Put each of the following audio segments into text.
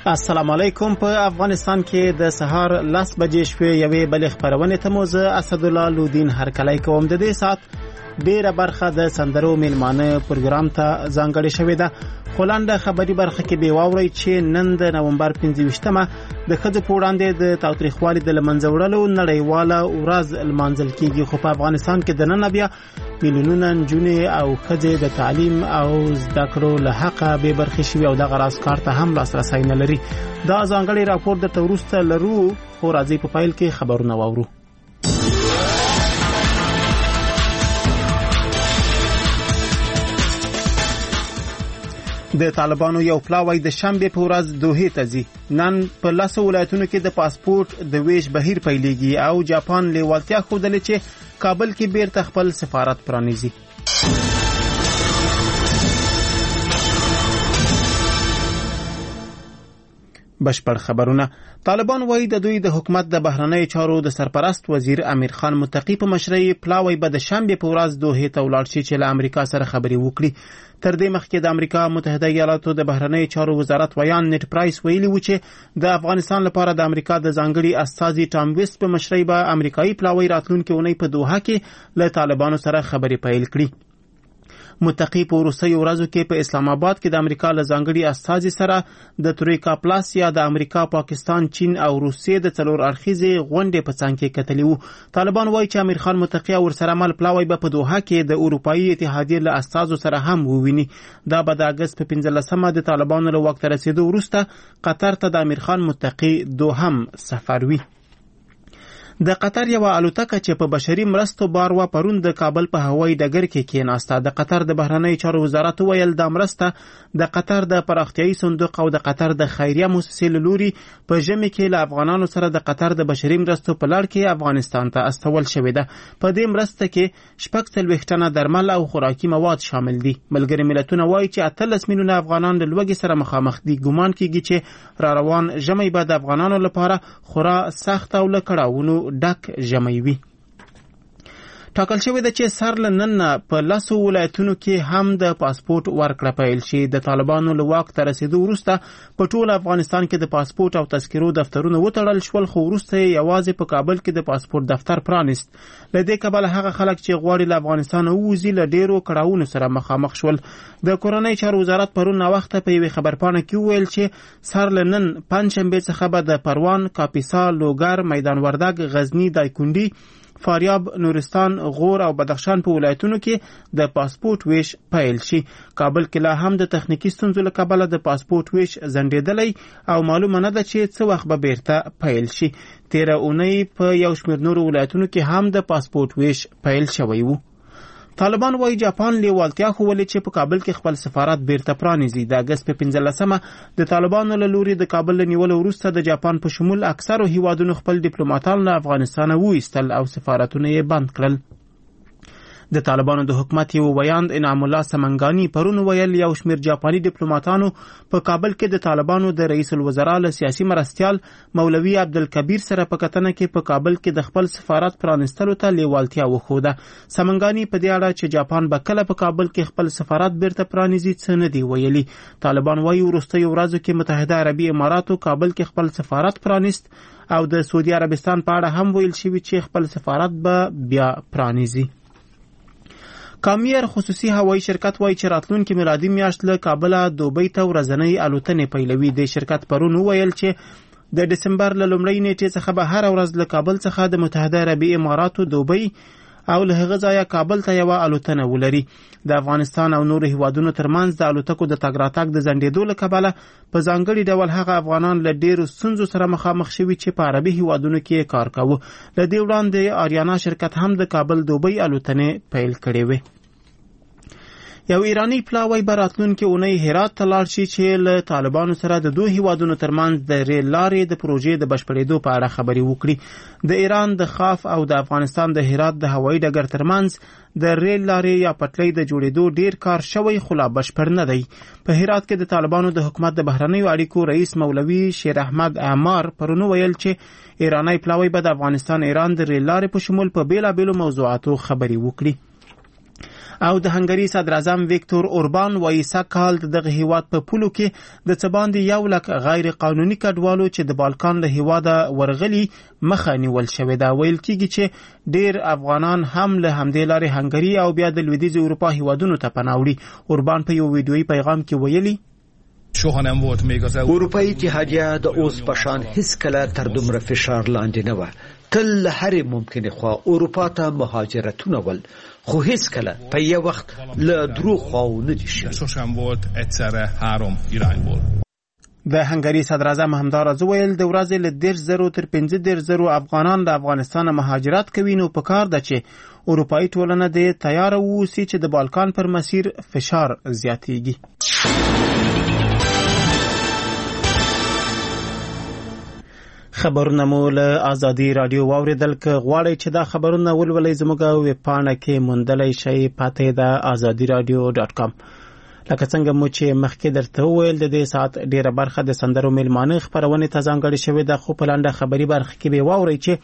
السلام علیکم. په افغانستان کې د سهار 10 بجې شوې یوې بلې خبرونه ته مو زه اسدالله لودین هرکلی کوم. د دې سات ډیره برخه د سندرو میلمانه پروګرام ته ځانګړې شوې ده. خلانده خبري برخه کې به واوري چې نن د نومبر 25مه د ښځو په وړاندې د تاوتریخوالي د لمنځه وړلو نړیواله ورځ لمانځل کیږي. خو په افغانستان کې د نن بیا میلیونونه نجونې او ښځې د تعلیم او زده کړو له حقه بې برخې شوي او دغه راز کار ته هم لاسرسی نه لري. دا ځانګړی راپور درته وروسته لرو، خو راځئ په پیل کې خبرونه واورو. د طالبانو یو پلاوی د شنبه په ورځ دوحې ته ځي. نن په 10 ولایتونو کې د پاسپورت د ویش بهیر پیلېږي او جاپان لیوالتیا ښودلې چې کابل کې بیرته خپل سفارت پرانیزي. بشپړ خبرونه. طالبان وایي د دوی د حکومت د بهرنۍ چارو د سرپرست وزیر امیر خان متقی په مشرۍ پلاوی به د شنبه په ورځ دوحې ته ولاړ شي چې له امریکا سره خبرې وکړي. تر دې مخکې د امریکا متحده ایالاتو د بهرنۍ چارو وزارت ویان نیټ پرایس ویلي و چې د افغانستان لپاره د امریکا د ځانګړي استازي ټام ویست په مشرۍ به امریکایي پلاوی راتلونکي اونۍ په دوحه کې له طالبانو سره خبرې پیل کړي. متقی په وروستیو ورځو کې په اسلام آباد کې د امریکا له ځانګړي استازي سره د تریکا پلاس یا د امریکا، پاکستان، چین او روسیې د څلور اړخیزې غونډې په څنګ کې کتلي وو. طالبان وایي چې امیر خان متقی او ورسره مل پلاوی به په دوحه کې د اروپایي اتحادیې له استازو سره هم وویني. دا به د اګست په 15مه د طالبانو له واک ته رسیدو وروسته قطر ته د امیر خان متقی دوهم سفر وي. د قطر یو الوتکه چې په بشري مرستو بار و پرون د کابل په هوایي ډګر کې کېناسته. د قطر د بهرنۍ چارو وزارت ویل د مرسته د قطر د پراختیایي صندوق او د قطر د خیریه مؤسسې له لوري په ژمي کې له افغانانو سره د قطر د بشري مرستو په لړ کې افغانستان ته استول شوې ده. په دې مرسته کې 46 ټنه درمل او خوراکي مواد شامل دي. ملګري ملتونه وایي چې 18 میلیونه افغانان د لوږې سره مخامخ دي. ګومان کیږي چې را روان ژمی به د افغانانو لپاره خورا سخت او له کړاوونو ډک ژمی وي. ټاکل شوې ده چې سر له نن په 10 ولایتونو کې هم د پاسپورت ورکړه پیل شي. د طالبانو له واک ته رسیدو وروسته په ټول افغانستان کې د پاسپورت او تذکرو دفترونه وتړل شول، خو وروسته یوازې په کابل کې د پاسپورت دفتر پرانیست. له دې کبله هغه خلک چې غواړي له افغانستان ووځي له ډیرو کړاوونو سره مخامخ شول. د کورنۍ چارو وزارت پرون ناوخته په یوې خبرپاڼه کې وویل چې سر له نن پنجشنبه څخه به د پروان، کاپیسا، لوګر، میدان وردګ، غزنی، دایکنډي، فاریاب، نورستان، غور او بدخشان په ولایتونو کې د پاسپورت ویش پیل شي. کابل کې لا هم د تخنیکی ستونزو له کبله د پاسپورت ویش ځنډېدلی او معلومه نه ده چې څه وخت به بیرته پیل شي. تیره اونۍ په یو شمېر نورو ولایتونو کې هم د پاسپورت ویش پیل شوی وو. طالبان وایي جاپان لیوالتیا ښودلې چې په کابل کې خپل سفارت بیرته پرانیزي. د اګست په 15مه د طالبانو له لوري د کابل له نیولو وروسته د جاپان په شمول اکثرو هیوادونو خپل ډیپلوماټان له افغانستانه وایستل او سفارتونه یې بند کړل. د طالبانو د حکومت یو ویاند انعام الله سمنګانی پرون ویل یو شمېر جاپاني ډیپلوماټانو په کابل کې د طالبانو د رئیس الوزرا له سیاسي مرستیال مولوي عبدالکبیر سره په کتنه کې په کابل کې د خپل سفارت پرانیستلو ته لیوالتیا وښوده. سمنګانی په دې اړه چې جاپان به کله په کابل کې خپل سفارت بیرته پرانیزي څه نه دی ویلي. طالبان وایي وروستیو ورځو کې متحده عربي اماراتو کابل کې خپل سفارت پرانیست او د سعودي عربستان په اړه هم ویل شوي چې خپل سفارت به بیا پرانیزي. کامیر خصوصي هوایي شرکت وایي چې راتلونکي میلادي میاشت له کابله دوبۍ ته ورځنۍ الوتنې پیلوي. د شرکت پرون وویل چې د دسمبر له لومړۍ نیټې څخه به هره ورځ له کابل څخه د متحده عربي اماراتو دوبۍ او له هغه ځایه کابل ته یوه الوتنه ولري. د افغانستان او نورو هیوادونو ترمنځ د الوتکو د تګ راتګ د ځنډېدو له کبله په ځانګړي ډول هغه افغانان له ډېرو ستونزو سره مخامخ شوي چې په عربي هیوادونو کې کار کاوه. له دې وړاندې آریانا شرکت هم د کابل دوبۍ الوتنې پیل کړې وې. یو ایرانی پلاوی به راتلونکې اونۍ هرات ته لاړ شي چې له طالبانو سره د دوه هیوادونو ترمنځ د ریل لارې د پروژې د بشپړېدو په اړه خبرې وکړي. د ایران د خاف او د افغانستان د هرات د هوایي ډګر ترمنځ د ریل لارې یا پټلۍ د جوړېدو ډیر کار شوی خو لا بشپړ نه دی. په هرات کې د طالبانو د حکومت د بهرنیو اړیکو رئیس مولوي شیر احمد عمار پرون ویل چې ایرانی پلاوی به د افغانستان ایران د ریل لارې په شمول په بیلابیلو موضوعاتو خبرې وکړي. او د هنګري صدر اعظم ویکتور اوربان وایي سږکال دغه هیواد په پولو کې د څه باندې 1 لک غیر قانوني کډوالو چې د بالکان له هیواده ورغلي مخه نیول شوې ده. ویل کېږي چې ډیر افغانان هم له همدې لارې هنګري او بیا د لویدیځ اروپا هیوادونو ته پناه وړي. اوربان په یو ویډیویي پیغام کې ویلي اروپایي اتحادیه د اوس په شان هیڅ کله تر دومره فشار لاندې نه وه. تل له هرې ممکنې خوا اروپا ته مهاجرتونه ول، خو هیڅ کله په یو وخت له درو خواو نه دي شوي. د هنګري صدر اعظم همداراز ویل د ورځې له 10,000 تر 15,000 افغانان د افغانستان مهاجرت کوي، نو پکار ده چې اروپایي ټولنه د تیار ووسی چې د بالکان پر مسیر فشار زیاتېږي. خبرونه مو له آزادي رادیو واوریدل. که غواړئ چې دا خبرونه ولولئ زموږ ویب پاڼه کې موندلی شئ، پته ده azadiradio.com. لکه څنګه مو چې مخکې درته وویل د دې ساعت ډیره برخه د سندرو میلمانه خبرونه ته ځانګړې شوې ده، خو په لنډه خبري برخه کې به واورئ چې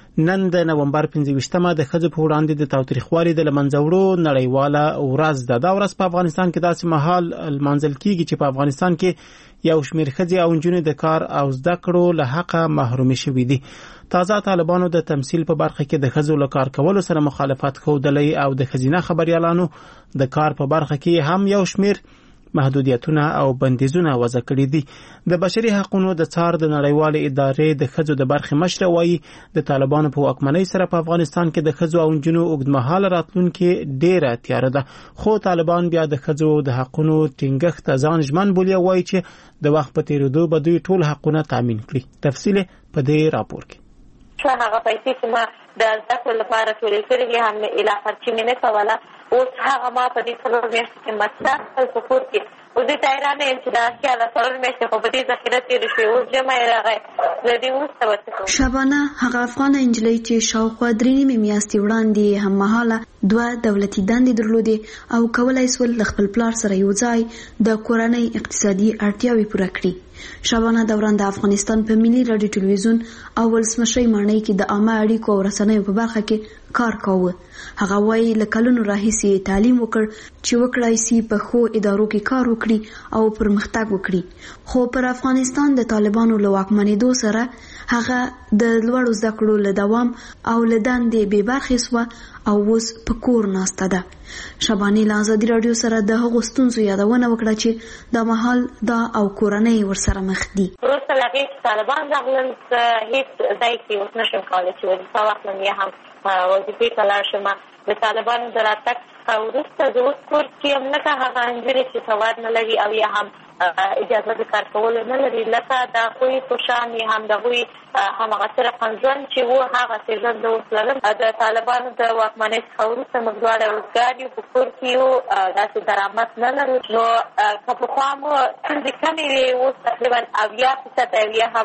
نن د نومبر 25مه د ښځو په وړاندې د تاوتریخوالي د لمنځه وړو نړیواله ورځ ده. دا ورځ په افغانستان کې داسې مهال لمانځل کیږي چې په افغانستان کې یو شمېر ښځې او نجونې د کار او زده کړو له حقه محرومې شوي دي. تازه طالبانو د تمثيل په برخه کې د ښځو له کار کولو سره مخالفت ښودلی او د ښځینه خبريالانو د کار په برخه کې هم یو شمېر محدودیتونه او بندیزونه وضع کړي دي. د بشري حقوقو د څار د نړیوالې ادارې د ښځو د برخې مشر وایي د طالبانو په واکمنۍ سره په افغانستان کې د ښځو او نجونو اوږدمهاله راتلونکي ډیره تیاره ده، خو طالبان بیا د ښځو د حقوقو ټینګښت ته ځان ژمن بولي او وایي چې د وخت په تیریدو به دوی ټول حقونه تامین کړي. تفصیل په دې راپور کې. هغه پیسې چې ما د زده کړو لپاره ټولې کړې وې هم اله خرچې مې نه کوله. اوس هغه ما په دې 4 میاشتې کې مصرف کړل په کور کې. اوس دې ته حیرانه یم چې دا اشیا د 4 میاشتې خو په دې ذخیره تېرې شوې، اوس جمع یې راغی. له دې وروسته به څه کوم؟ شبانه هغه افغانه نجلۍ چې شاوخوا 3 میاشتې وړاندې هممهاله 2 دولتي دندې درلودې او کولای سول له خپل پلار سره یو ځای د کورنۍ اقتصادي اړتیاوې پوره کړي. شبانه دوران د افغانستان په ملي رادیو ټلویزیون او ولسمشرۍ ماڼۍ کې د عامه اړیکو او رسنیو په برخه کې کار کاوه. هغه وايي له کلونو راهیسې تعلیم وکړ چې وکړای شي په خو ادارو کې کار وکړي او پرمختګ وکړي، خو پر افغانستان د طالبانو له واکمنېدو سره هغه د لوړو زده کړو له دوام او له دندې بې برخې سوه او اوس په کور ناسته ده. شبانې له آزادي راډیو سره د هغو ستونزو یادونه وکړه چې دا مهال دا او کورنۍ ورسره مخ دي. وروسته له هغې چې طالبان راغلل هېڅ ځای کې اوس نشم کولی چې وظیفه واخلم یا هم وظیفې ته لاړ شم. د طالبانو د راتګ څخه وروسته زه اوس کور کې یم لکه هغه نجونې چې سواد نه لري او یا هم اجازه د کار کولو نه لري، لکه د هغوی په شان یا هم د هغوی همغسې رقم ژوند چې و هغسې ژوند زه اوس لرم. د طالبانو د واکمنۍ څخه وروسته موږ دواړه اوزګار یو، په کور کې یو، داسې درآمد نه لرو. نو که پخوا مو ستونزې کمې وې، اوس تقریبا 80% او یا هم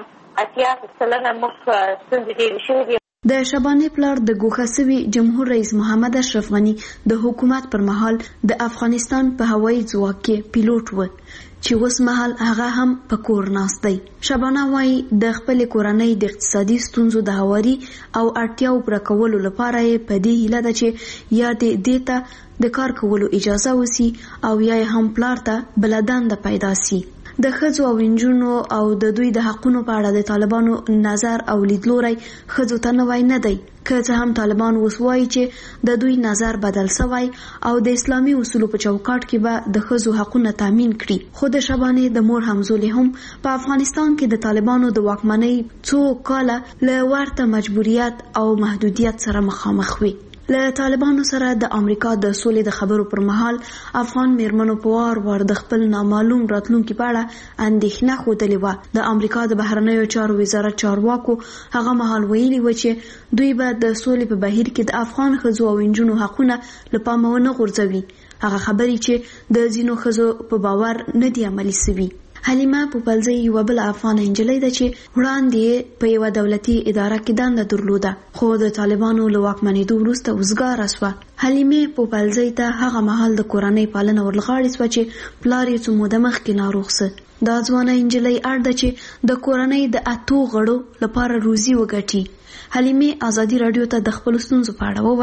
80% موږ ستونزې ډېرې شوې دي. د شبانې پلار د ګوښه سوي جمهور رئیس محمد اشرف غني د حکومت پر مهال د افغانستان په هوایي ځواک کې پیلوټ و چې اوس مهال هغه هم په کور ناست دی. شبانه وايي د خپل کورنۍ د اقتصادي ستونزو د هواري او اړتیاو پوره کولو لپاره یې په دې هیله ده چې یا دې ته د کار کولو اجازه وسی او یا هم پلار ته بل دنده پیدا سي. د ښځو او نجونو او د دوی د حقونو په اړه د طالبانو نظر او لیدلوری ښځو ته نوی نه دی، که څه هم طالبان اوس وایي چې د دوی نظر بدل سوی او د اسلامي اصولو په چوکاټ کې به د ښځو حقونه تامین کړي. خو د شبانې د مور همزولې هم په افغانستان کې د طالبانو د واکمنۍ څو کاله له ورته مجبوریت او محدودیت سره مخامخ وي. له طالبانو سره د امریکا د سولې د خبرو پر مهال افغان میرمنو په وار د خپل نامعلوم راتلونکي په اړه اندېښنه ښودلې وه. د امریکا د بهرنیو چارو وزارت چارواکو هغه مهال ویلي و چې دوی به د سولې په بهیر کې د افغان ښځو او نجونو حقونه له پامه ونه غورځوي. هغه خبرې چې د ځینو ښځو په باور نه دي عملي سوي. حلیمه پوپلزی یو بل افغانه نجلۍ ده چې وړاندې په یو دولتي اداره کې دنده درلوده، خو د طالبانو له واکمنېدو وروسته وزګاره شوه. حلیمه پوپلزی ته هغه مهال د کورنۍ پالنه ورلغاړې شوه چې پلار یې څو موده مخکې ناروغ سه. دا ځوانه نجلۍ اړ ده چې د کورنۍ د 8 غړو لپاره روزي وګټي. حلیمه آزادي راډیو ته د خپل ستونزو په اړه وویل.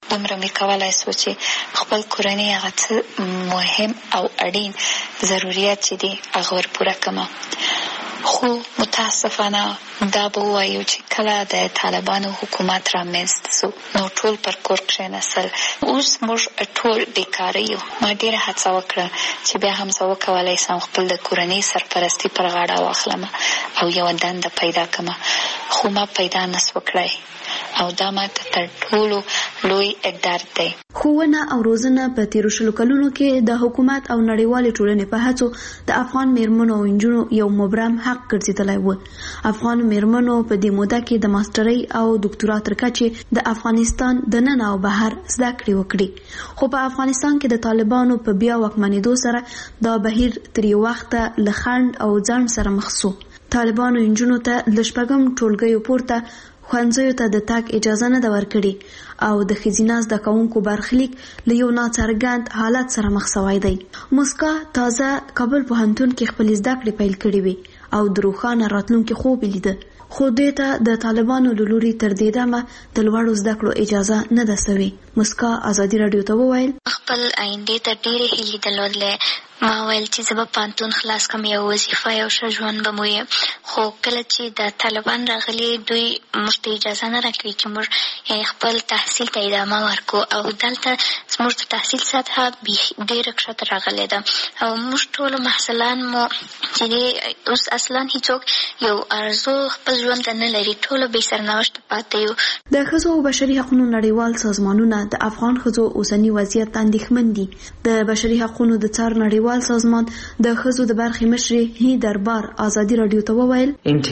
دومره مې کولای سو چې خپل کورنۍ هغه څه مهم او اړین ضرورت چې دي هغه ور پوره کړم. خو متاسفانه دا به وایو چې کله د طالبانو حکومت رامنځته سو نو ټول پر کور کښېنستل. اوس موږ ټول بیکاره یو. ما ډېره هڅه وکړه چې بیا هم زه وکولی سم خپل د کورنۍ سرپرستي پر غاړه واخلم او یوه دنده پیدا کړم، خو ما پیدا نسو کړی او دا ماته تر ټولو لوی درد دی. ښوونه او روزنه په تیرو شلو کلونو کې د حکومت او نړیوالې ټولنې په هڅو د افغان میرمنو او نجونو یو مبرم حق ګرځېدلی و. افغان میرمنو په دې موده کې د ماسترۍ او دکتورا تر کچې د افغانستان د ننه او بهر زده کړې وکړي. خو په افغانستان کې د طالبانو په بیا واکمنېدو سره دا بهیر تر یو وخته له خنډ او ځنډ سره مخ سو. طالبانو نجونو ته له شپږم ټولګیو پورته ښوونځیو ته د تګ اجازه نه ده ورکړې او د ښځینه زده کوونکو برخلیک له یو ناڅرګند حالت سره مخ سوی دی. مسکا تازه کابل پوهنتون کې خپلې زده کړې پیل کړې وې او د روښانه راتلونکي خوب یې لیده، خو دې ته د طالبانو له لوري تر دې دمه د لوړو زده کړو اجازه نه ده سوې. مسکا ازادي راډیو ته وویل خپل آینده ته ډېرې هیلې درلودلې. ما ویل چې زه به پوهنتون خلاص کړم، یو وظیفه یو ښه ژوند به مو وي. خو کله چې د طالبان راغلي دوی موږ ته اجازه نه راکوي چې موږ خپل تحصیل ته ادامه ورکړو او دلته زموږ د تحصیل سطحه ډېره کښته راغلې ده او موږ ټولو محصلان مو چې اوس اصلا هیڅوک یو ارزو خپل ژوند ته نه لري، ټولو بې سرنوشته پاتې یو. د ښځو او بشري حقونو نړیوال سازمانونه د افغان ښځو اوسني وضعیت ته اندېښمن دي. د بشري حقونو د څار نړیوال سازمان د ښځو د برخې مشرې هی دربار ازادي راډیو ته وویل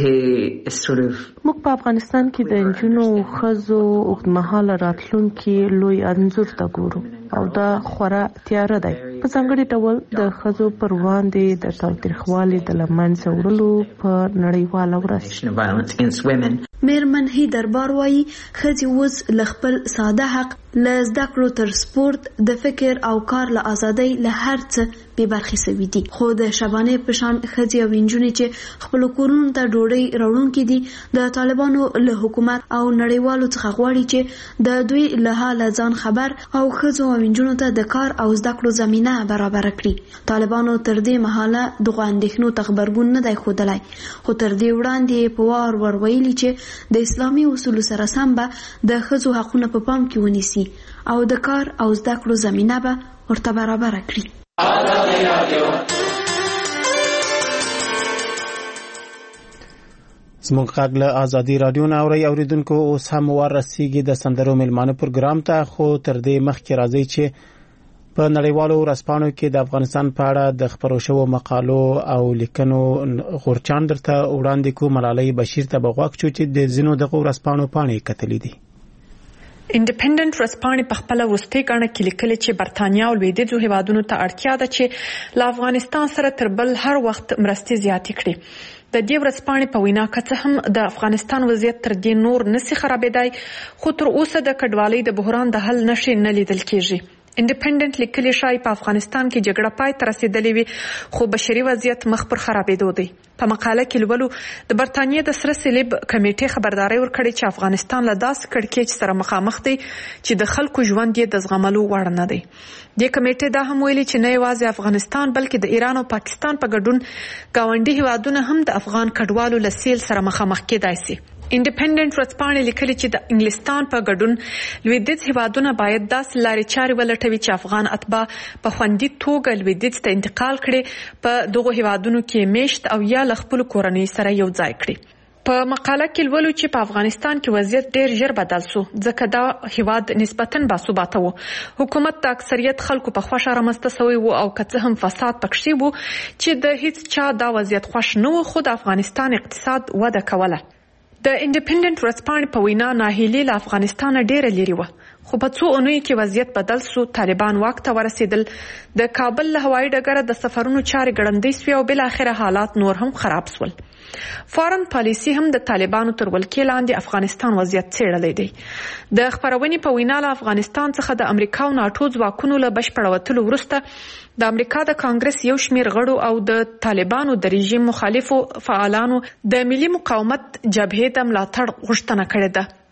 موږ په افغانستان کې د نجونو او ښځو اوږدمهاله راتلونکي لوی انځور ته ګورو او دا خورا تیاره دی. په ځانګړي ډول د ښځو پر وړاندې د تاوتریخوالي د له منځه وړلو په نړیواله ورځ. میرمن هی دربار وایي ښځې اوس له خپل ساده حق له زده کړو تر سپورت د فکر او کار له ازادۍ له هر څه بې برخې سوي دي. خو د شبانې په شان ښځې او نجونې چې خپلو کورونو ته ډوډۍ راوړونکي دي د طالبانو له حکومت او نړیوالو څخه غواړي چې د دوی له حاله ځان خبر او ښځو او نجونو ته د کار او زده کړو زمینه برابره کړي. طالبانو تر دې مهاله دغو اندېښنو ته غبرګون نه دی ښودلی، خو تر دې وړاندې په وار ویلي چې د اسلامي اصولو سره سم به د ښځو حقونه په پام کې ونیسي او د کار او زده کړو زمینه به ورته برابره کړي. زموږ غږ له ازادي راډیو نه اوریدونکو اوس هم ورسیږي د سندرو ملمانه پروګرام ته، خو تر دې مخکې راځي چې په نړیوالو ورځپاڼو کې د افغانستان په اړه د خبرو شوو مقالو او لیکنو غورچاڼ درته وړاندې کوم. ملالۍ بشیر ته به غوږ شو چې د ځینو دغه ورځپاڼو پاڼې کتلې دي. انډیپندنت ورځپاڼې په خپله وروستۍ ګڼه کې لیکلي چې برتانیا او لویدیځو هیوادونو ته اړتیا ده چې له افغانستان سره تر بل هر وخت مرستې زیاتې کړي. د دې ورځپاڼې په وینا که څه هم د افغانستان وضعیت تر دې نور نسي خرابېدای، خو تر اوسه د کډوالۍ د بحران د حل نښې نه لیدل کېږي. انډیپندنت لیکلي شای په افغانستان کې جګړه پای ته رسیدلې وي، خو بشري وضعیت مخ پر خرابېدو دی. په مقاله کې لولو د برتانیې د سره صلیب کمیټې خبرداري ورکړې چې افغانستان له داسې کړکېچ سره مخامخ دی چې د خلکو ژوند یې د زغملو وړ نه دی. دې کمیټې دا هم ویلي چې نه یوازې افغانستان بلکې د ایران او پاکستان په ګډون ګاونډي هیوادونه هم د افغان کډوالو له سیل سره مخامخ کېدای شي. انډیپندنت ورځپاڼې لیکلي چې د انګلستان په ګډون لویدیځ هیوادونه باید داسې لارې چارې ولټوي چې افغان اتباع په خوندي توګه لویدیځ ته انتقال کړي، په دغو هیوادونو کې میشت او یا له خپلو کورنۍ سره یو ځای کړي. په مقاله کې لولو چې په افغانستان کې وضعیت ډېر ژر بدل شو ځکه دا هیواد نسبتاً باثباته و. حکومت د اکثریت خلکو په خوښه رامنځته شوی و او که څه هم فساد پکښې و چې د هیڅ چا دا وضعیت خوښ نه و، خو د افغانستان اقتصاد وده کوله. د انډیپندنت ورځپاڼې په وینا ناهیلي له افغانستانه ډېره لرې وه، خو په څو اونیو کې وضعیت بدل شو. طالبان واک ته ورسېدل، د کابل له هوایي ډګره د سفرونو چارې ګړندۍ سوې او بالاخره حالات نور هم خراب شول. فارن پالیسي هم د طالبانو تر ولکې لاندې افغانستان وضعیت څېړلی دی. د خپرونې په وینا له افغانستان څخه د امریکا او ناټو ځواکونو له بشپړ وتلو وروسته د امریکا د کانګرس یو شمېر غړو او د طالبانو د رژیم مخالفو فعالانو د ملي مقاومت جبهې د ملاتړ غوښتنه کړې ده.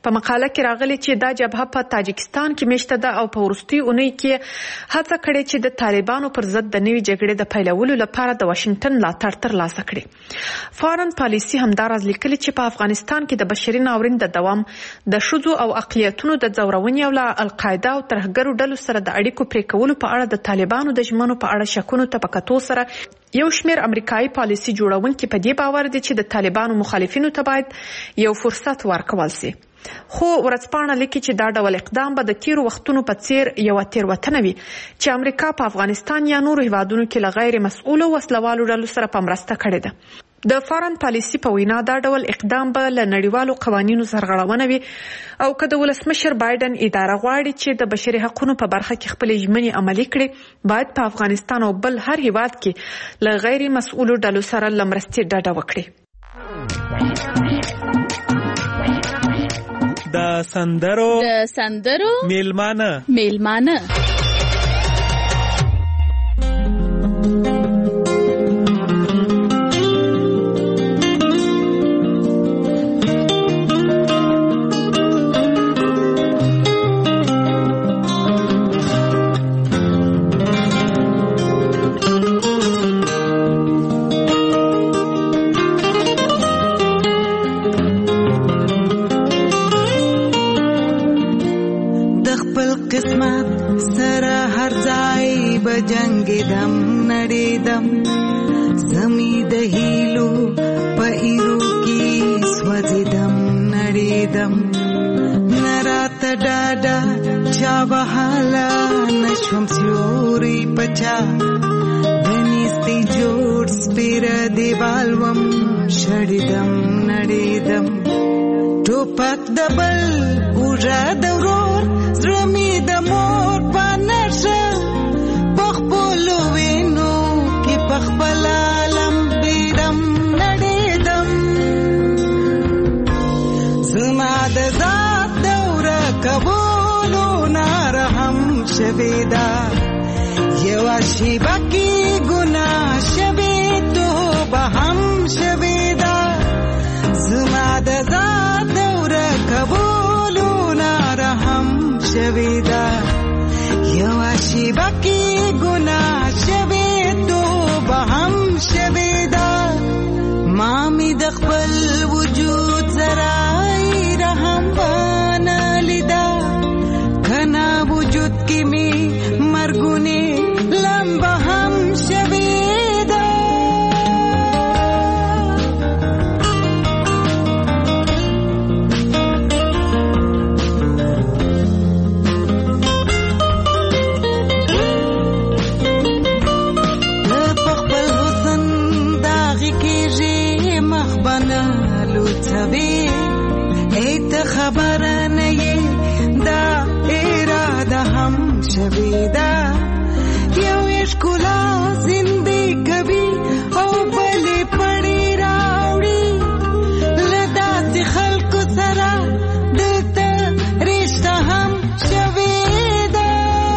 په مقاله کې راغلي چې دا جبهه په تاجکستان کې میشته ده او په وروستي اونۍ کې هڅه کړې چې د طالبانو پر ضد د نوې جګړې د پیلولو لپاره د واشنگټن ملاتړ ترلاسه کړي. فارن پالیسي همداراز لیکلي چې په افغانستان کې د بشري ناورین د دوام، د ښځو او اقلیتونو د ځورونې او له القاعده او ترهګرو ډلو سره د اړیکو پرې کولو په اړه د طالبانو د ژمنو په اړه شکونو ته په کتو سره یو شمېر امریکایي پالیسي جوړونکي په دې باور دي چې د طالبانو مخالفینو ته باید یو فرصت ورکول شي. خو ورځپاڼه لیکي چې دا ډول اقدام به د تیرو وختونو په څیر یو تېروتنه وي چې امریکا په افغانستان یا نورو هیوادونو کې له غیر مسؤلو وسلوالو ډلو سره په مرسته کړې ده. د فارن پالیسي په وینا دا ډول اقدام به له نړیوالو قوانینو سرغړونه وي او که د ولسمشر بایدن اداره غواړي چې د بشري حقوقو په برخه کې خپل ژمنې عملي کړي، باید په افغانستان او بل هر هیواد کې له غیر مسؤلو ډلو سره له مرستې ډډه وکړي. د سندرو میلمانه جنگیدم نړیدم زمي د هیلو په ایرو کې سوځیدم نړیدم نرات ډاډا چا وهالا نشم سیوري پچا دنيستي جوړ سپیر دیوال وم شړیدم نړیدم ټوپک دبل اوجا د ورور زمي د مور پانشه خپل عالم بیدم نړیدم زما د ذات دوره قبولو نارهم شویدا یو شیبه کې ګناه شوی توبه هم شویدا زما د ذات دوره قبولو نارهم شویدا یو شیبه کې ګناه شوی هم شویدا مامی د خپل وجود زرای رحم بانا لیدا کنا وجود کی می مرګونه لمبه هم شویدا خبر نه یې دا اراده هم شویدا یو اشکولا زندگی کبھی او بلې پړې راوړي لدا د خلکو سره دلته رشته هم شویدا.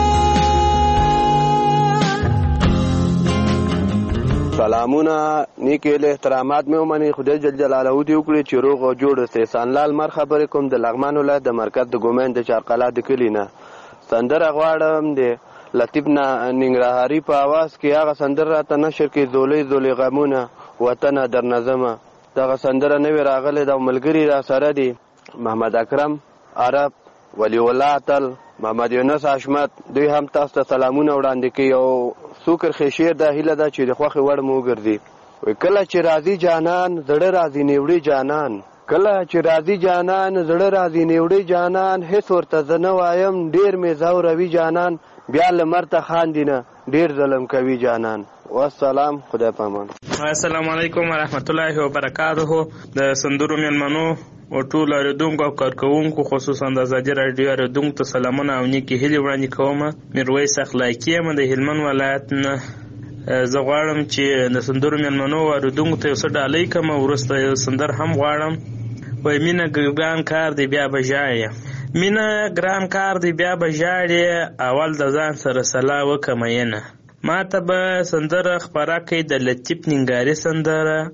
سلامونه نیکه له احترامات مې ومني. خدای جل جلاله دې وکړي چې روغ او جوړ اوسئ. سانلال مر خبرې کوم د لغمان ولایت د مرکز د ګومین د چارقلا د کلي نه. سندره غواړم د لطیف ننګرهاري په اواز کې هغه سندره راته نشر کې زولې زولې غمونه وطن در نظمه. دغه سندره نوې راغلې د ملګري را سره دي محمد اکرم عرب ولی الله تل محمد یونس حشمت. دوی هم تاسو ته سلامونه وړاندې کوي او سوکر خشیر د هیله ده چې د خوخي وړ مو ګرځي. کله چې راضي جانان زړه راضي نیوړي جانان، کله چې راضي جانان زړه راضي نیوړي جانان، هیڅ ورته زنه وایم ډیر می زوروي جانان، بیا لمرته خاندینه ډیر ظلم کوي جانان. والسلام، خدای پامان. السلام علیکم ورحمت الله وبرکاته. د سندرو میلمنو او ټول اوریدونکو او کارکوونکو خصوصا د ازادي رادیو اوریدونکو ته سلامونه او نیکی هیلې وړاندې کوم. میرویس اخلاقی یم د هلمند ولایت نه. زه غواړم چې د سندرو میلمنو او اوریدونکو ته یو څه ډالۍ کړم. وروسته یو سندر هم غواړم. وایي مینه ګران کار دی بیا به ژاړې، مینه ګران کار دی بیا به ژاړې، اول د ځان سره سلا وکړه مینه. ما ته به سندره خپره کړئ د لطیف ننګاري سندره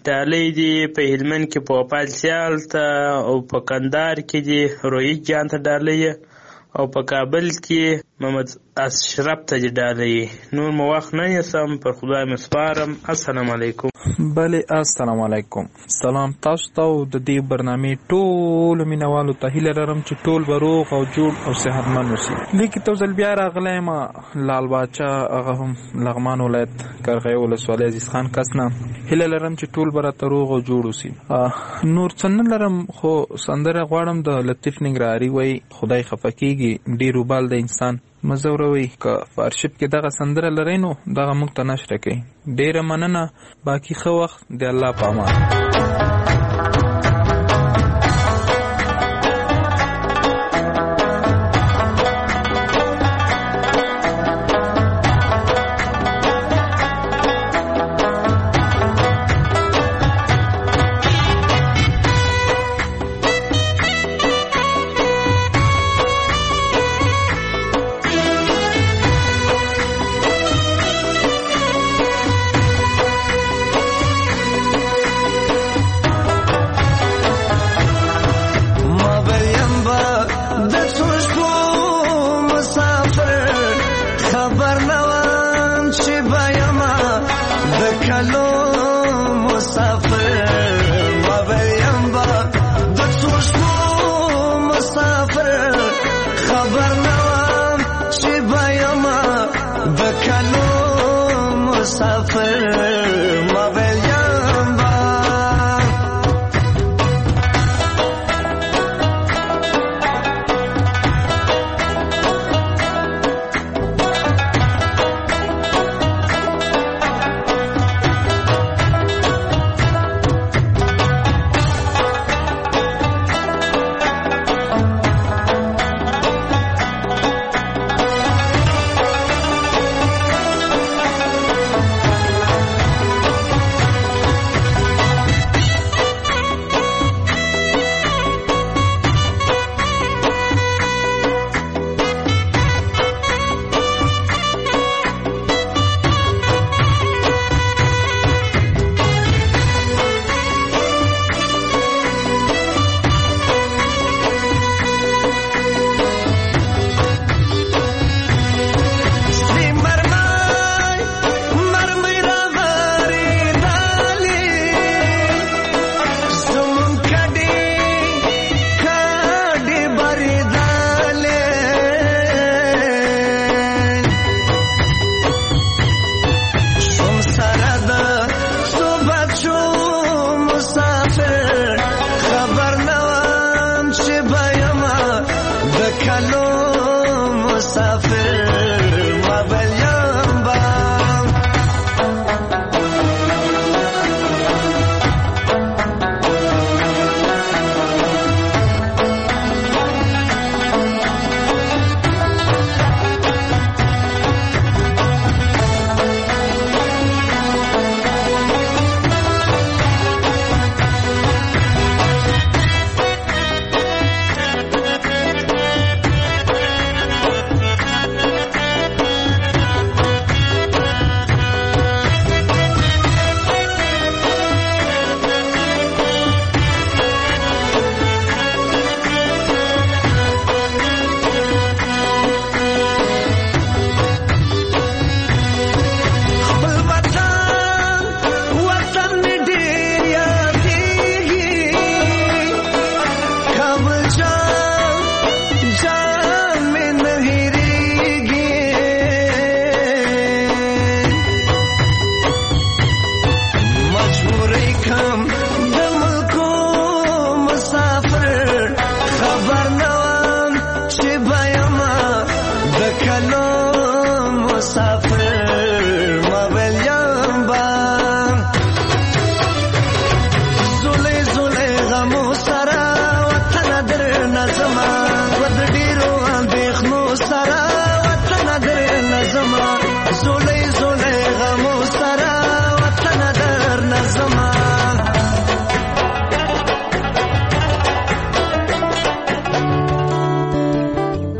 ډالۍ دي په هلمند کې په وپال سیال ته او په کندهار کې دي روهیت جان ته ډالۍ او په کابل کې محمد اشرف ته دي ډالۍ. نور مو وخت نه نیسم، پر خدای مې سپارم. السلام علیکم. بله السلام علیکم. سلام تاسو ته او د دې برنامې ټولو مینوالو ته هیله لرم چې ټول به روغ او جوړ او صحتمند اوسي. لیکن تو ځل بیا راغلی یم لال باچا هغه هم لغمان ولایت کرغی ولسوالۍ عزیز خان کسنه. هیله لرم چې ټول به راته روغ او جوړ اوسي. نور څه نه لرم، خو سندره غواړم د لطیف ننګرهاري وایي خدای خفه کېږي ډېر وبال د انسان مزوروي. که په ارشیف کې دغه سندره لرئ نو دغه موږ ته نشره کوي. ډېره مننه. باقي ښه وخت د الله په امان.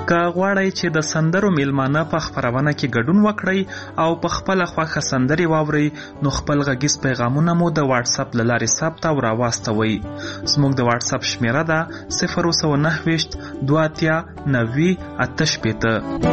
که غواړئ چې د سندرو میلمانه په خپرونه کې ګډون وکړئ او په خپله خوښه سندرې واورئ نو خپل غږیز پیغامونه مو د واتس اپ له لارې ثبت او راواستوئ. زموږ د واتس اپ شمیره ده 029 2 90 88.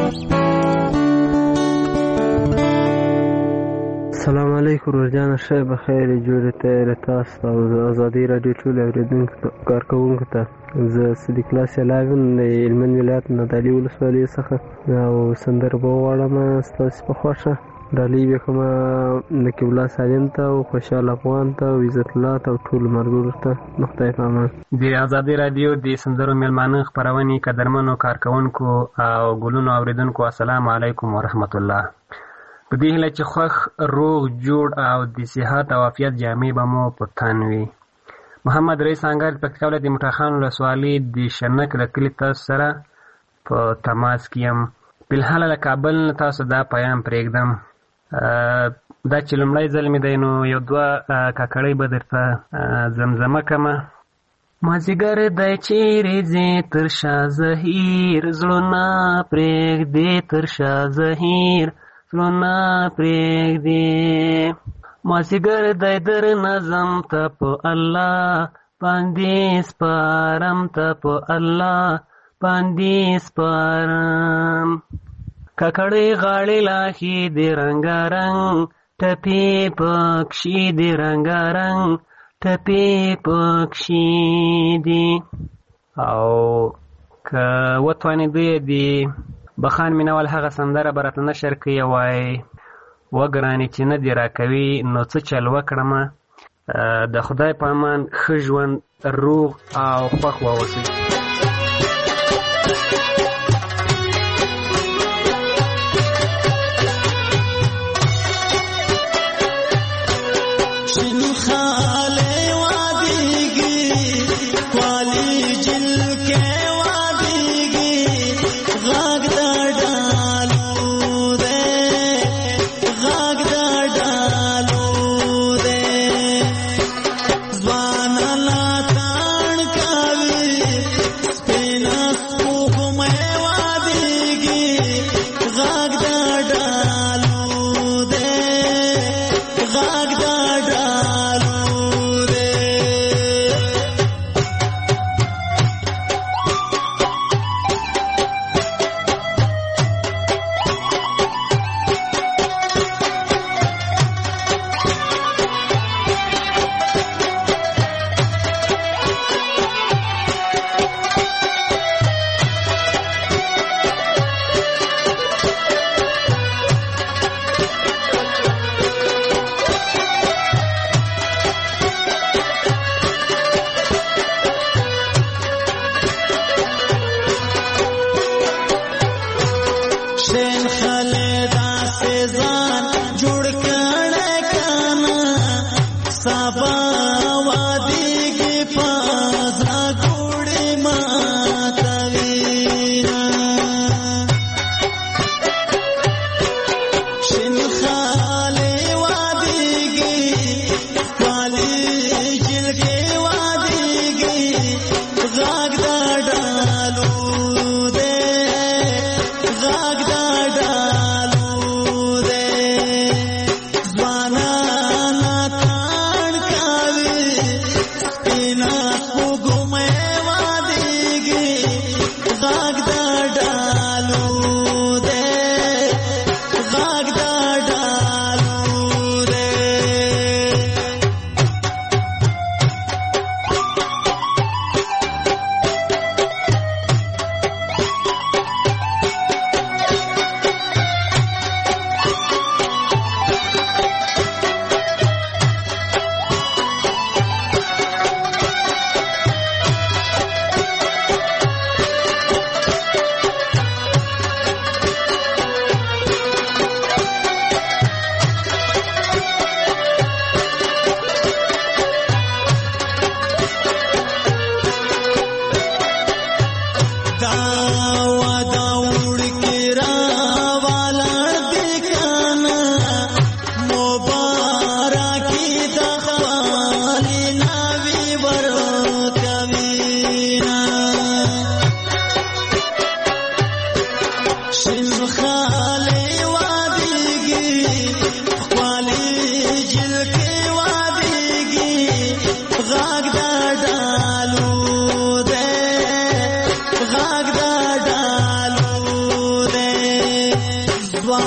السلام علیکم ورجانه ښه بخیر جوړې ته تاسو او ازادي رادیو ټول اوریدونکو کارکوونکو ته زه صدیق الله سیلاب د هلمند ولایت نادعلي ولسوالۍ څخه او سندره به وغواړم ستاسو په خوښه ډالۍ به کومه نقیب الله سالم ته او خوشحال افغان ته او عزت الله ته او ټولو ملګرو ته خدای په امان. د ازادي رادیو د سندرو میلمانه خپرونې قدرمنو کارکوونکو او ګلونو اوریدونکو السلام علیکم ورحمت الله. په دې هیله چې خوښ روغ جوړ او د صحت او عافیت جامې به مو په تن وي. محمد رئیس انګر پکتیا ولایت د موټاخان ولسوالۍ د شنک د کلي تاسو سره په تماس کې یم. بلحال له کابل نه تاسو دا پیام پرېږدم. دا چې لومړی ځل مې دی نو یو دوه کاکړۍ به درته زمزمه کړمه. مازدیګر دی چیرې ځې تر شا زهیر زړونه پرېږدې تر شا زهیر زړونه پرېږدې مازدیګر دی در نظم ته په الله باندې سپارم ته په الله باندې سپارم ککړې غاړې لاښې د رنګارنګ ټپې پکښې د رنګارنګ ټپې پکښې دي. او که وتوانېدو د بخان مینوال هغه سندره به راته نشر کوي وایي وګرانې چې نه دې راکوي نو څه چل وکړمه. د خدای په امان ښه ژوند روغ او خوښ واوسئ.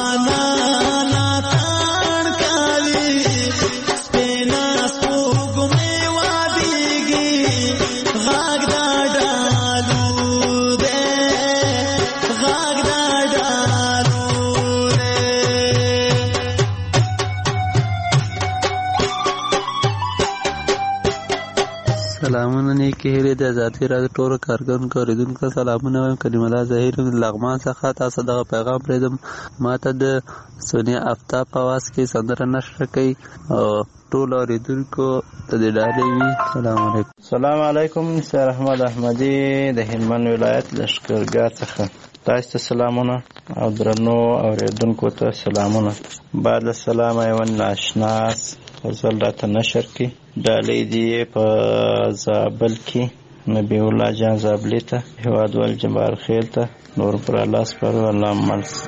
سلامونه نیکی هیلې د ازادي راډیو ټولو کارکوونکو اوریدونکو سلامونه وایم. کلیم الله ظهیر لغمان څخه تاسو دغه پیغام پرېږدم. ماته د سونیا آفتاب په اواز کې سندره نشر کوي او ټول اوریدونکو ته د ډالۍ وي. سلام علیکم. سلام علیکم. سر احمد احمدي د هلمند ولایت لشکرګاه څخه تاسو ته سلامونه او درنو اوریدونکو ته سلامونه. بعد السلام ایوان ناشناس غزل راته نشر کی ډالۍ دی په زابل کې نبی الله جان زابلی ته هواد ول جبار خیل ته نور پر الله سپارو الله ملس.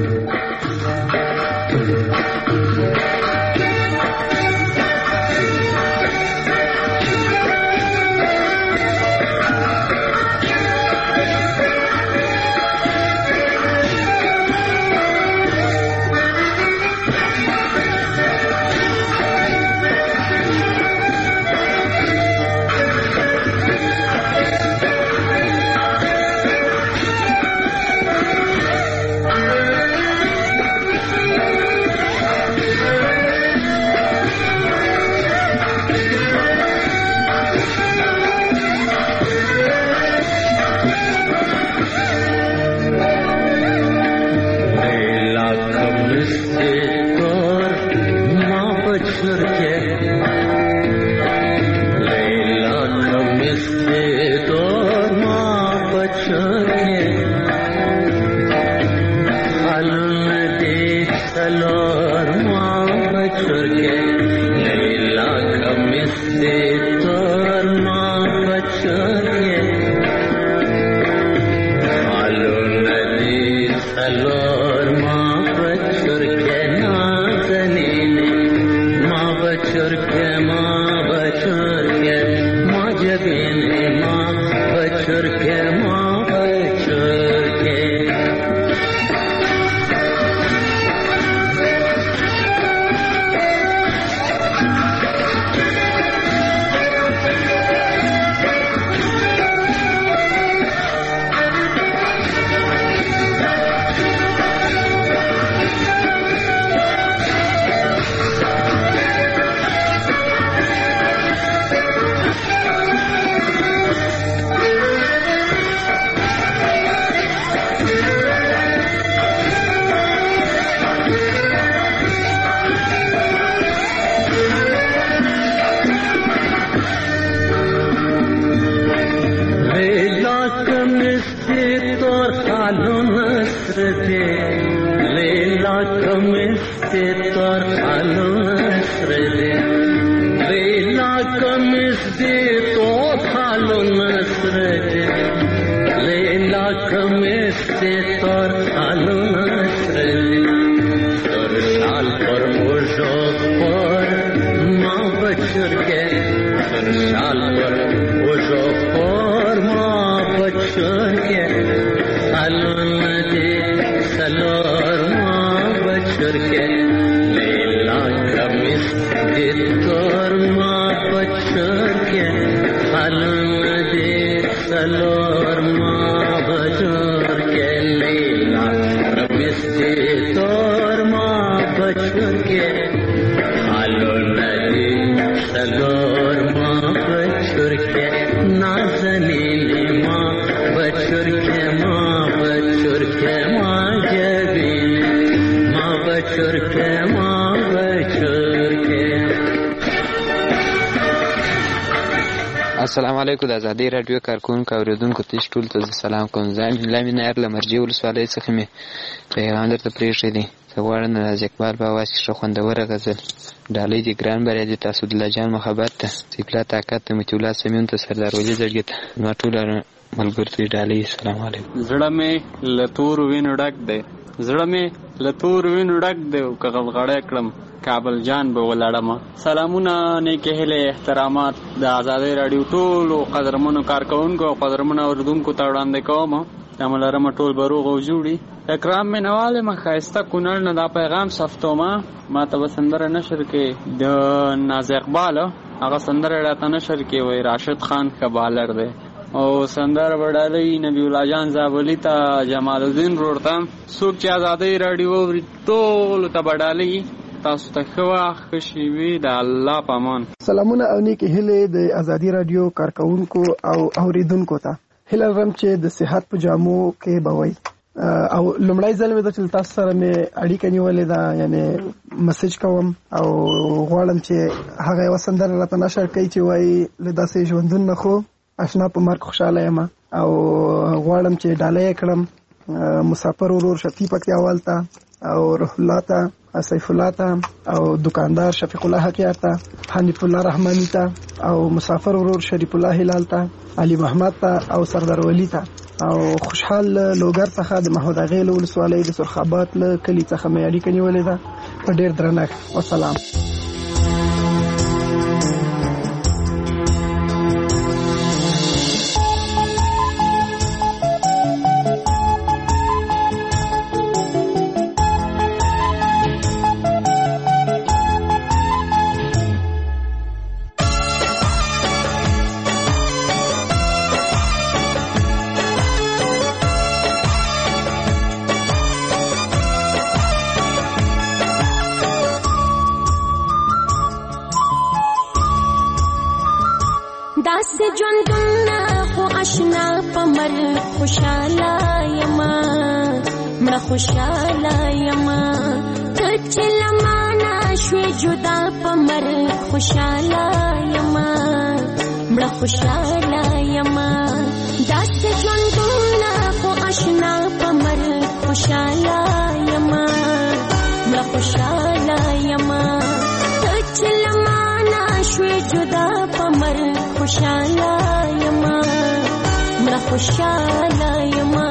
السلام علیکم. د ازادي راډیو کارکوونکو اوریدونکو ته ټول ته سلام کوم. زه لمن نهر لمرجې ولسوالۍ څخه مې پیغام درته پرېښی دی. زه غواړم د ناز اقبال په اواز کې ښه خوندوره غزل ډالۍ دي ګران بریا دي تاسو د جان محبت ته سیفلا طاقت ته متي الله سمیون ته سردار ولی زړګي ته نو ټول ملګرو ته ډالۍ. السلام علیکم. زړه مې له تور وینو ډک دی زړه مې له تور وینو ډک دی او که غلغړی کړم کابل جان به ولاړم. سلامونه نیکې هیلې احترامات د ازادي راډیو ټولو قدرمنو کارکوونکو او قدرمنو اوریدونکو ته وړاندې کوم. تمه لرم ټول به روغ او جوړي اکرام مینوال ما ښایسته کونړ نه دا پیغام ثبتومه. ما ته به سندره نشر کې د ناز اقبال هغه سندره راته نشر کې وایي راشد خان ښه بالر دی او سندره به ډالۍ نبی الله جان زابلي ته جمال الدین رور ته څوک چې ازادۍ راډیو اوري ټولو ته به ډالۍ. تاسو ته ښه وخت ښه شي وي د الله په امان. سلامونه او نیکې هیلې د ازادي راډیو کارکونکو او اوریدونکو ته. هیله لرم چې د صحت په جامو کې به وئ او لومړی ځل مې چې تاسو سره مې اړیکه نیولې ده، یعنی میسج کوم او غواړم چې هغه یو سندره راته نشر کړئ چې وایي له داسې ژوندون نه خو اشنا په مرګ خوشاله یم او غواړم چې ډالۍ کړم مسافر ورور شفیق پکتیاوال ته او روح الله ته، سیف الله ته او دکاندار شفیق الله حقیار ته، حنیف الله رحمانی ته او مسافر ورور شریف الله هلال ته، علي محمد ته او سردار ولی ته او خوشحال لوګر څخه د محمود اغیل ولسوالۍ د سرخابات له کلی څخه مې اړیکه نیولې ده. په ډیر درنښت والسلام. خوشاله یما کچ لمانا شوی جدا پمر خوشاله یما مړه خوشاله یما داس ژوندونه خو آشنا پمر خوشاله یما مړه خوشاله یما کچ لمانا شوی جدا پمر خوشاله یما مړه خوشاله یما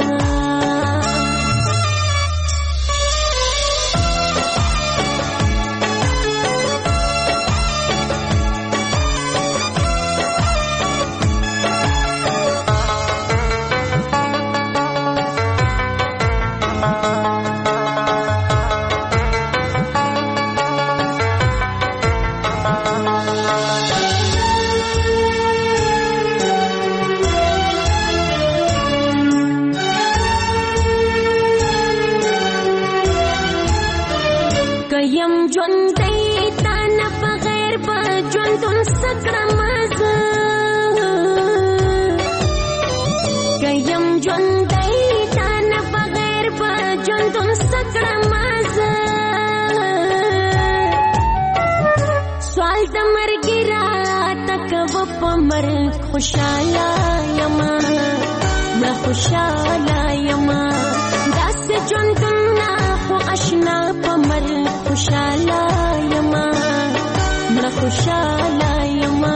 خوشاله یما مړه خوشاله یما داسې ژوندونه خو آشنا پمر خوشاله یما مړه خوشاله یما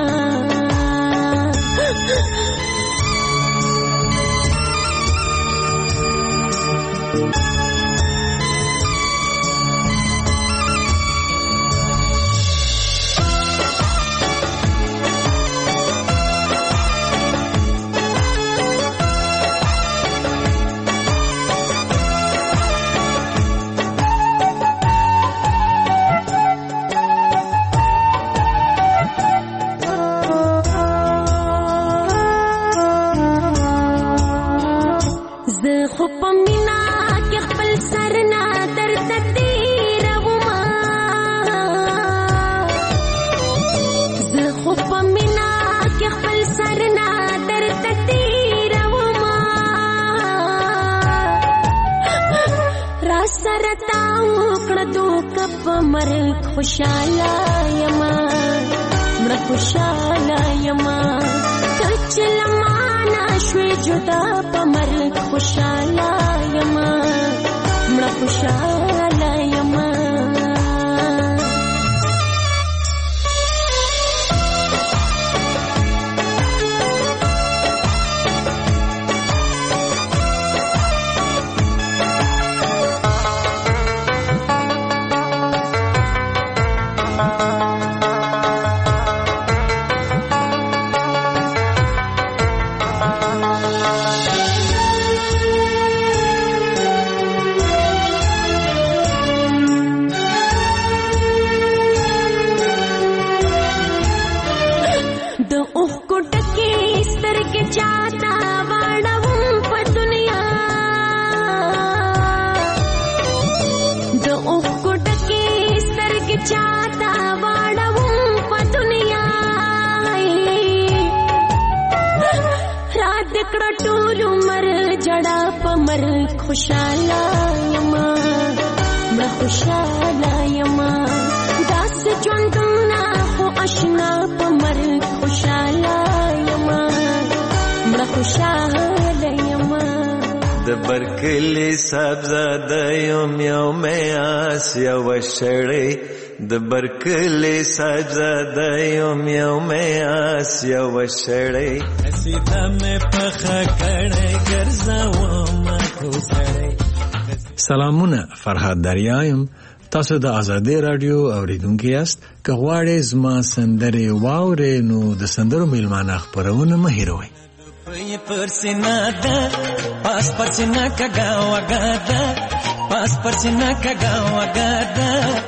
خوشاله یما مړه خوشاله یما کچ لمانا شوی جدا پمر خوشاله یما مړه خوشاله یما اوخ ګټکې سترګې چاته واړوم په دنیا رات کړه ټول عمر جړه په مرګ خوشاله یما مړه خوشاله یما داس ژوندونه خو آشنا په مرګ خوشاله یما مړه خوشاله یما د برکلی سبزه د یوم آس یو شړی د برکلی سبزه د یوم آس یو شړی سیده مې پخه کړی ګرځوم کو سړی. سلامونه، فرهاد دریایم. تاسو د آزادۍ رادیو اوریدونکي یاست. که غواړئ زما سندرې واورئ نو د سندرو میلمانه خپرونه مه هېروئ. پرسینا ده پاس پرسینا کګا وګا ده پاس پرسینا کګا وګا ده.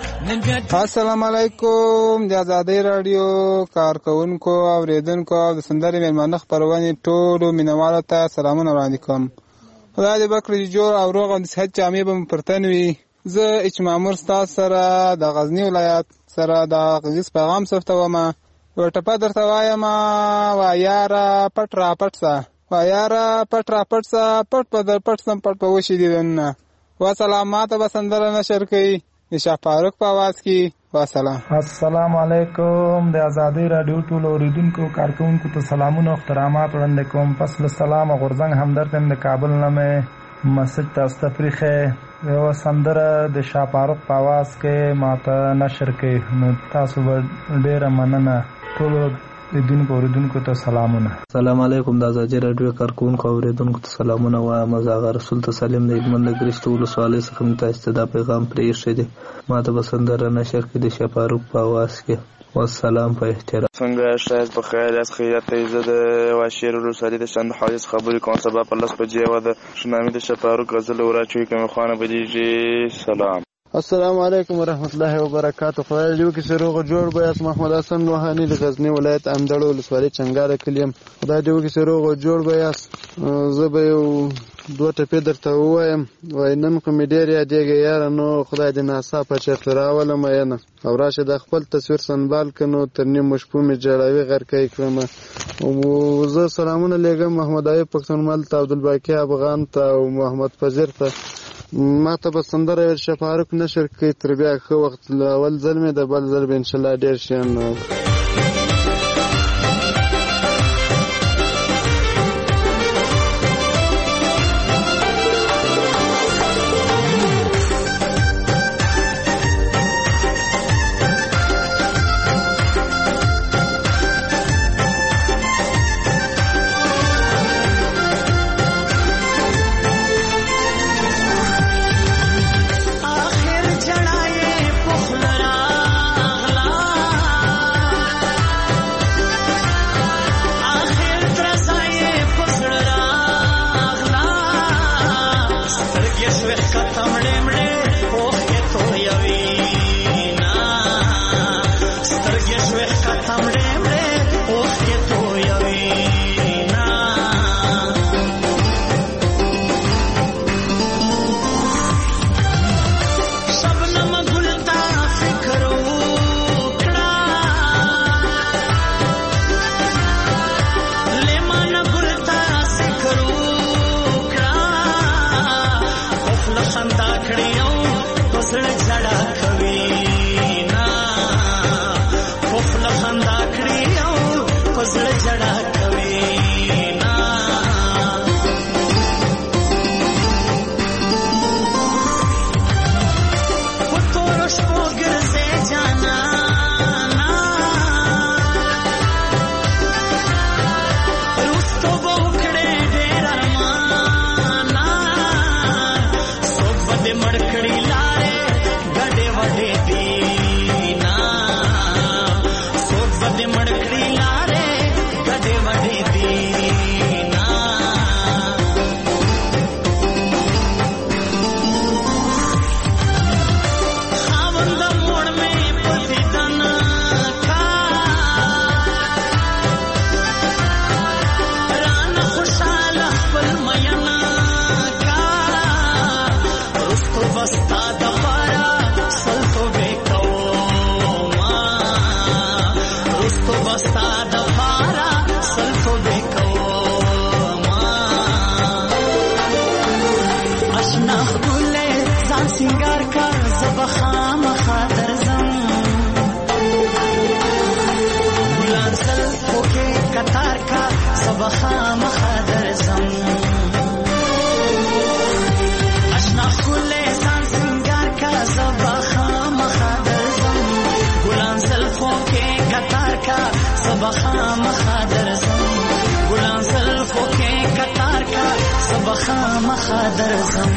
السلام علیکم. د آزادۍ رادیو کارکونکو او اوریدونکو او د سندرې میلمانه خپرونې ټولو مینوالو ته سلامونه وړاندې کوم. خدای دې وکړي چې جوړ او روغ او د صحت جامې به مو پر تن وي. زه اچ مامور ستاسو سره د غزني ولایت سره د غږیز پیغام ثبتوم. یوه ټپه درته وایم: وا یاره پټ را پټ سه، وا یاره پټ را پټ سه، پټ په در پټ سم پټ په وشي دي دننه. وسلام. ماته به سندره نشر کوي د شاه فاروق په آواز کې. وسلام. السلام علیکم. د آزادۍ رادیو ټول اوریدونکو کارکونکو ته سلامونه او احترامات وړاندې کوم. پس له سلام غورځنګ همدرد د کابل نه مې مسج تاسو ته پریښی. یوه سندره د شاه فاروق په آواز کې ماته نشر کوي نو تاسو به ډېره مننه. ټولو اوریدونکو ته سلامونه. السلام علیکم. د آزادۍ رادیو کارکونکو اوریدونکو ته سلامونه وایم. زه هغه رسول ته سلیم د هلمند د ګرشت ولسوالۍ څخه مې تاسو ته دا پیغام پرېښی دی. ماته به سندره نشر کړي د شاه فاروق په آواز کې. والسلام په احترام. څنګه شایست بخیر یاست؟ خیریت دی. زه د واشیر ولسوالۍ د شند حاجز خبرې کوم. سبا په 10 بجې وه د شنامي د شاه فاروق غزل وراچوي کومې خوانه بدیږي. سلام. السلام علیکم ورحمت الله وبرکاته. خدای دې وکړي چې روغ جوړ به یاست. محمد حسن لوهانی د غزني ولایت اندړ ولسوالۍ چنګاره کلي یم. خدای دې وکړي چې روغ جوړ به یاست. زه به یو دوه ټپې درته ووایم. وایي نن خو مې ډېر یادېږي یاره، نو خدای دې ناڅاپه چېرته راولم ینه او راشه د خپل تصویر سنبال که نو تر نیمو شپو مې جړاوي غرقی کړمه. زه سلامونه لیږم محمد ایوب پښتونمل ته، عبدالباقي افغان ته او محمد فضیر ته. ما ته به سندره شاه فاروق نشر کوي. تر بیا ښه وخت اول ځل مې د بل ځل به انشاءالله ډېر شیان سبخام خاطرزم ګلانسل اوکې قطار کا سبخام خاطرزم اشنا خله سان سنگار کا سبخام خاطرزم ګلانسل اوکې قطار کا سبخام خاطرزم ګلانسل اوکې قطار کا سبخام خاطرزم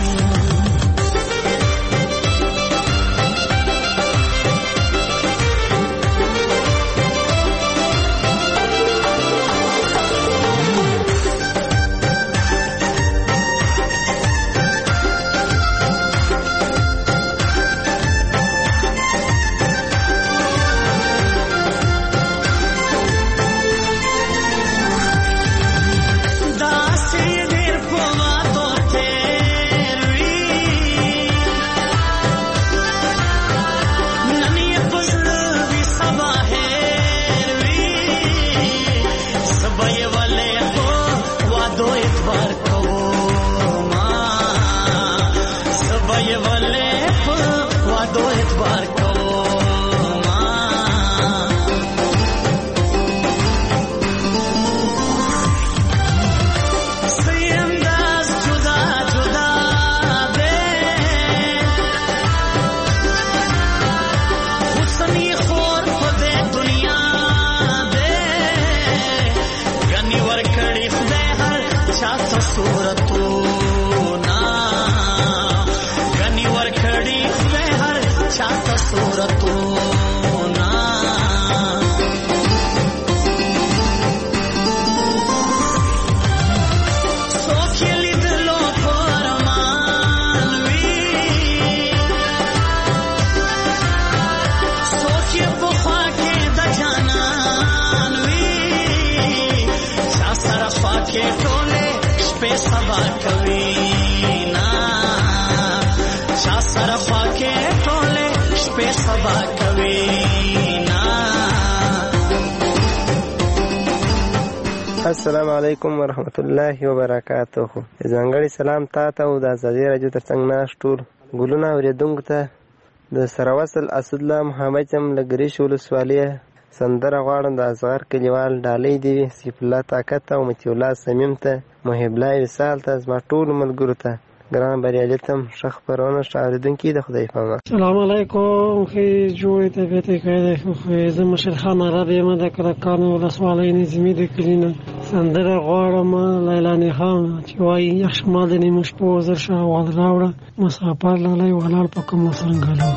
السلام علیکم ورحمت الله وبرکاته. ځانګړی سلام تاته او د ازادي راډیو ترڅنګ ناست ټول ګلونه اورېدونکو ته د سره وصل اسدالله محمد یم له ګریش ولسوالۍ سندره غواړم د اصغر کلیوال ډالۍ دي وي سیف الله طاقت او مطیع الله صمیم ته محب الله وصال ته زما ټولو ملګرو ته ګران بریالي ته ښه خپرونه ښه اورېدونکي د خدای په امان. السلام علیکم. ښې جوړې طبیعت یې کړی دی. زه مشرخان عرب یم د کلکان ولسوالۍ نظمي د کلي نه سندره غواړم لیلانې خان چې وایي یخ شمال د نیمو شپو زر شاوال راوړه مسافر لالی ولاړ په کومو څنګلو.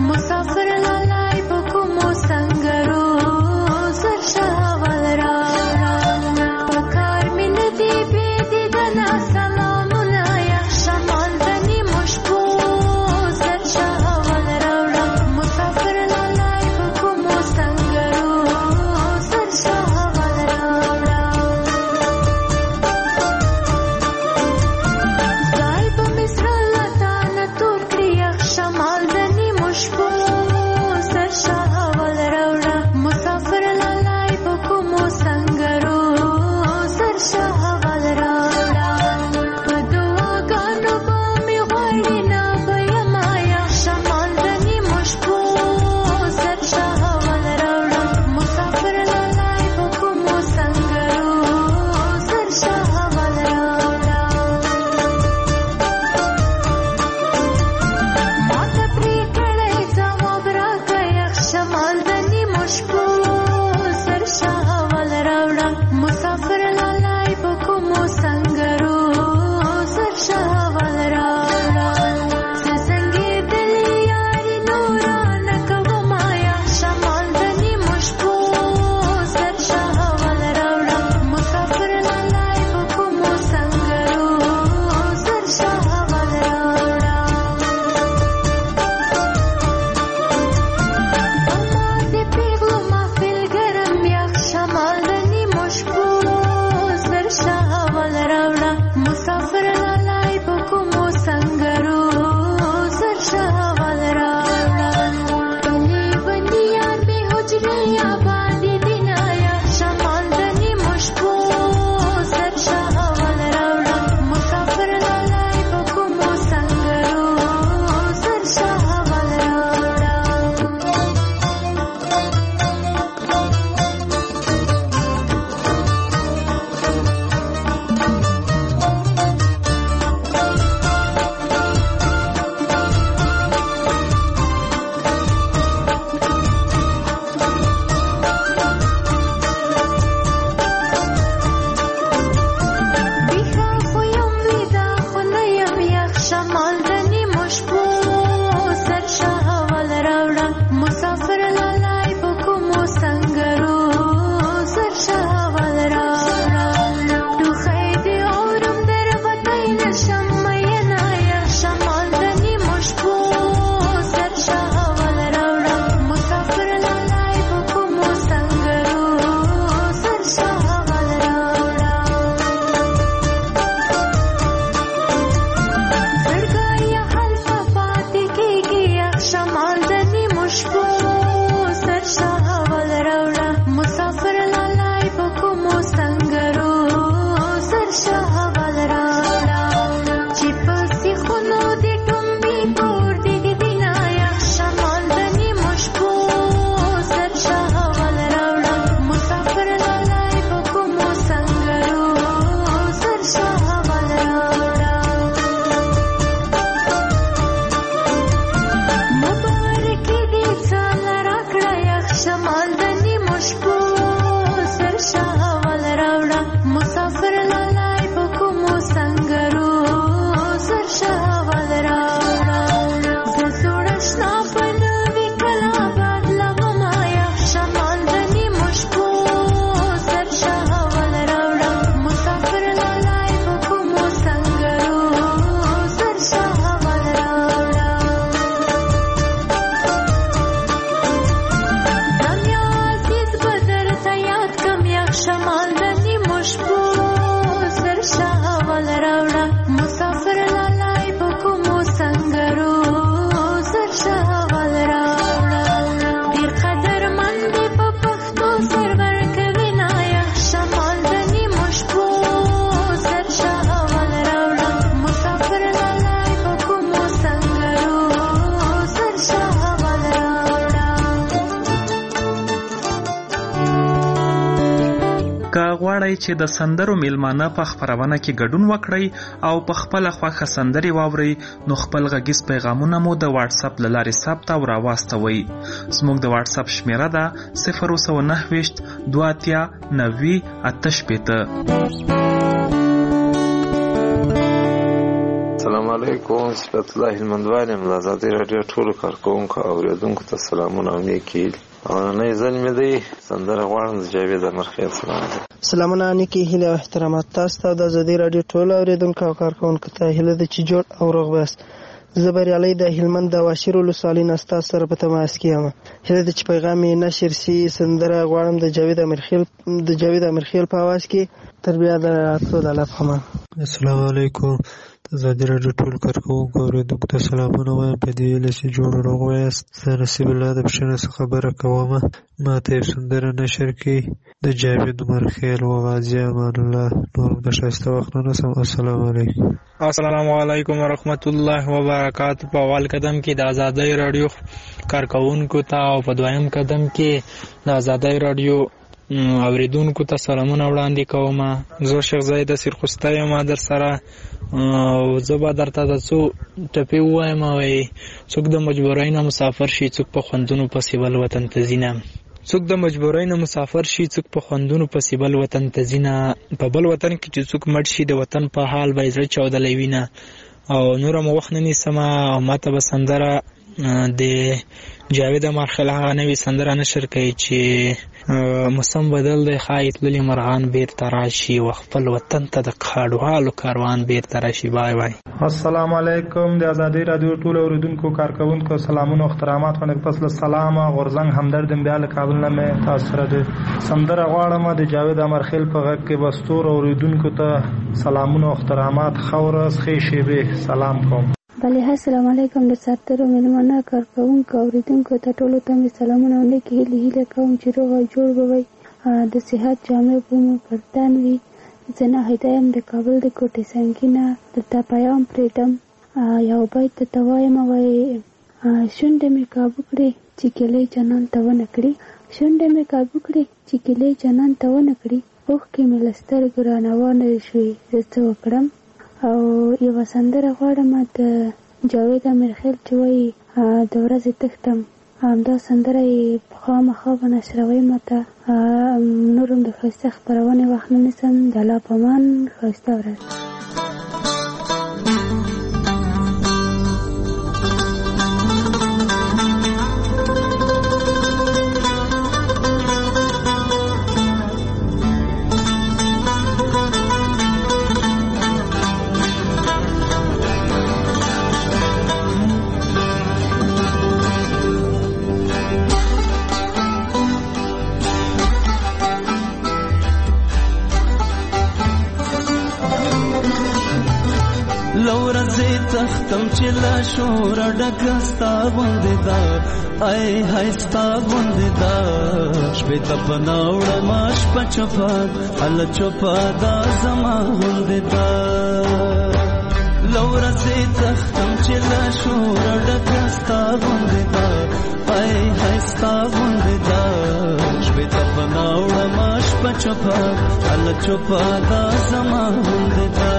مسافر لالی په کومو څنګلو سر شاول راوړه که غواړئ چې د سندرو میلمانه په خپرونه کې ګډون وکړئ او په خپله خوښه سندرې واورئ نو خپل غږیز پیغامونه مو د واتساپ له لارې ثبت او راواستوئ. زموږ د واتساپ شمیره ده 029 28 90 88. السلام علیکم، صفت الله هلمندوال یم. د ازادي راډیو ټولو کارکوونکو او اورېدونکو ته سلامونه او نیکې هیلې. اولنی ځل مې دی سندره غواړم د جاوید امرخیل سلام. سلامونه، نیکې هیلې او احترامات تاسو ته د ازادي راډیو ټولو اورېدونکو او کارکوونکو ته هیله ده چې جوړ او روغ یاست. زه بریالی د هلمند د واشیر ولسوالۍ نه ستاسو سره په تماس کې یم. هیله ده چې پیغام یې نشر سي. سندره غواړم د جاوید امرخیل په اواز کې. تر بیا د راتلو د الله په امان. السلام علیکم، ازادي راډیو ټول کارکوونکو اورېدونکو ته سلامونه وایم. په دې هیله چې جوړ روغ یاست. زه نصیب الله د پښتنه څخه خبره کوم. ما ته یو سندره نشر کړي د جاوید امرخیل و غازی امان الله. نور د ښایسته وخت نه رسم. السلام علیکم. السلام علیکم ورحمت الله وبرکاته. په اول قدم کې د ازادي راډیو کارکوونکو ته او په دویم قدم کې د ازادي راډیو اوریدونکو ته سلامونه وړاندې کوم. زه شیخ زاید سرخسته یم در سره. زه به درته د څو ټپې ووایم. څوک د مجبورۍ نه مسافر شي، څوک په خوندونو پسې بل وطن ته ځینه. څوک د مجبورۍ نه مسافر شي، څوک په خوندونو پسې بل وطن ته ځینه. په بل وطن کې چې څوک مړ شي د وطن په حال به یې زړه چاودلی وینه. او نوره مو وخت نه نیسمه او ماته به سندره د جاوید امرخیل هغه نوې سندره نشر کوي چې موسم بدل دی، ښایي تللي مرغان بیرته راشي و خپل وطن ته د کاډوالو کاروان بیرته راشي. بای بای. السلام علیکم، د ازادي راډیو ټول اوریدونکو کارکوونکو سلامونه او احترامات. باندې پس له سلامه غورزنګ همدرد بیا له کابل نه مې تاسو سره د سندره غواړم د جاوید امرخیل په غږ کې. بستور اوریدونکو ته سلامونه او احترامات. خورز خې شیبه سلام کوم. بله السلام علیکم. د ساترو مېلمانه کارکوونکو اوریدونکو ته ټولو ته مې سلامونه او نیکې هیلې کوم چې روغ او جوړ به وئ، د صحت جامې به مو پرتان وي. زه ناهیده یم د کابل د کوټې څنګي نه. درته پیغام پرېږدم، یو بیت درته وایم. وایي شونډې مې کابو کړې چې ګیلې جانان ته ونه کړي. شونډې مې کابو کړې چې ګیلې جانان ته ونه کړي. اوښکې مې له سترګو رانوانه شوې، زه څه وکړم. او یوه سندره غواړم د جاوید امرخیل چې وایي د ورځې تښتم. همدا سندره یې خامخا به نشروئ. ماته نور هم د ښایسته خپرونې وخت نه نیسم. د الله په امان. ښایسته ورځ. تختم چې لا شور ډکه ستا غوندې ده، ای های ستا غوندې ده. شپې ته پناه وړمه شپه چوپه هله چوپه دا زما غوندې ده. له ورځې تختم چې لا شور ډکه ستا غوندې ده، ای های ستا غوندې ده. شپې ته پناه وړمه شپه چوپه هله چوپه دا زما غوندې ده.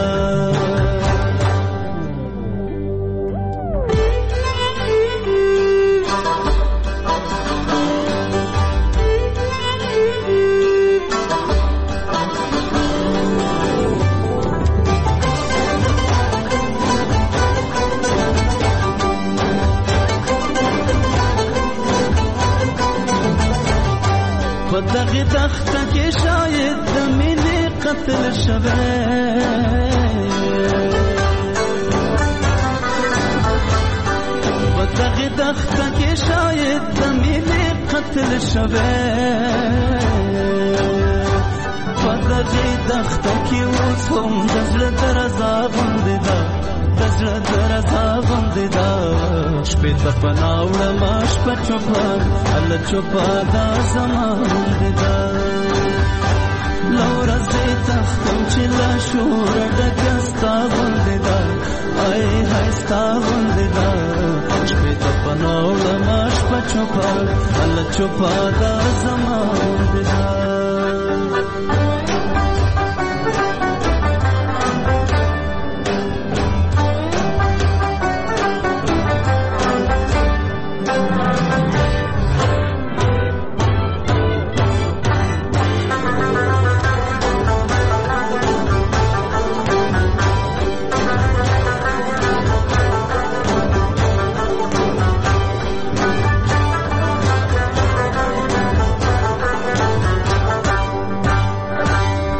دغه دښته کې شاید د مینې قتل شوی، په دغه دښته کې شاید د مینې قتل شوی. په دغه دښته کې اوس هم د زړه درزا غوندې ده، د زړه درزا غوندې ده. شپې ته پناه وړمه شپه چوپه هله چوپه دا زما غوندې ده. له ورځې تښتم چې له شوره ډکه ستا غوندې ده، ای های ستا غوندې ده. شپې ته پناه وړمه شپه چوپه هله چوپه دا زما غوندې ده.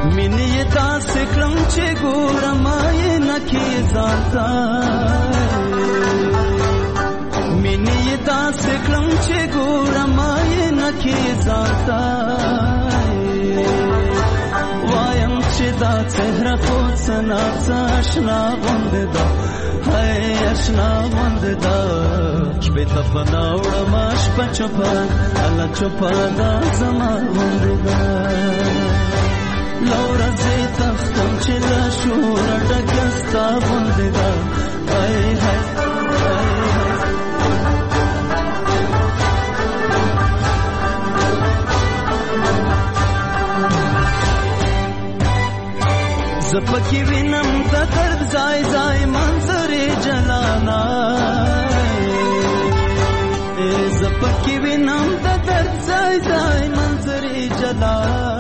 مینې داسې کړم چې ګورم یې نکې ځانته مینې داسې کړم چې ګورم یې نکې ځانته وایم چې دا څهره خو څه ناڅه اشنا غوندې ده هی اشنا غوندې ده شپې ته پناه وړم شپه چوپه الله چوپه دا زما غوندې ده له ورځې تښتم چې له شوره ډکه ستا غوندې ده هی هی زپکی وینم د درد ځای ځای منظرې جلانا زپکی وینم د درد ځای ځای منظرې جلانا